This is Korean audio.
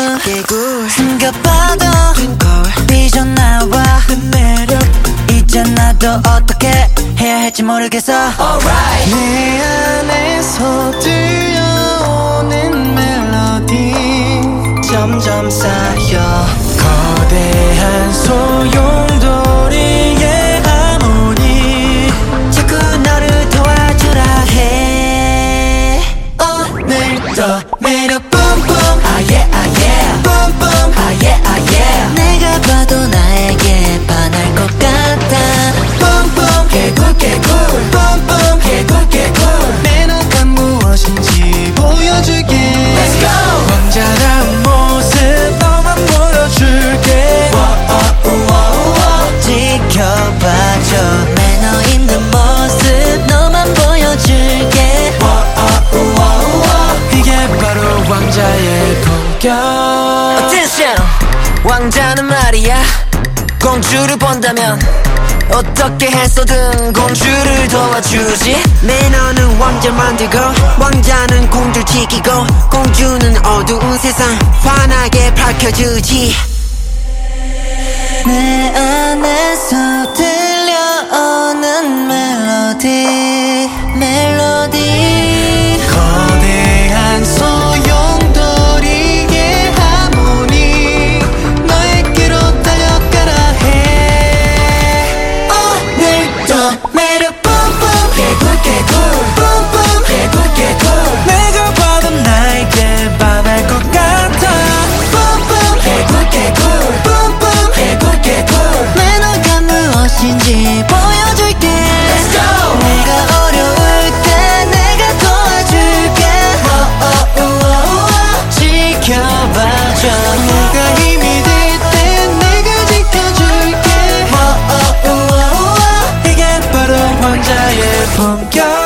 개굴 숨겨봐도 삐져나와 그 매력 있잖아. 또 어떻게 해야 할지 모르겠어. Alright. 내 안에서 들려오는 멜로디 점점 쌓여 거대한 소용돌이의 하모니 자꾸 너를 도와주라 해. 오늘도 매력 뿜뿜 ah yeah ah yeah 뿜뿜 ah yeah ah yeah 내가 봐도 나에게 반할 것 같아. 뿜뿜 개굴 개굴 뿜뿜 개굴 개굴 매너가 무엇인지 보여줄게. Let's go. 왕자다운 모습 너만 보여줄게. 지켜봐줘 매너 있는 모습 너만 보여줄게. 이게 바로 왕자의 본격. Attention. 왕자는 말이야 공주를 본다면 어떻게 해서든 공주를 도와주지. 매너는 왕자 만들고 왕자는 공주 지키고 공주는 어두운 세상 환하게 밝혀주지. 내 안에서 들려오는 멜로디 거대한 소용돌이의 하모니 너에게로 달려가라 해. 오늘도 매력 뿜뿜 개굴 개굴 뿜뿜 개굴 개굴 내가 봐도 나에게 반할 것 같아. 뿜뿜 개굴 개굴 뿜뿜 개굴 개굴 매너가 무엇인지 보여줄게. Let's go. 내가 어려울 때 내가 도와줄게. 지켜봐줘 내가 힘이 될 때 내가 지켜줄게. 이게 바로 왕자의 본격.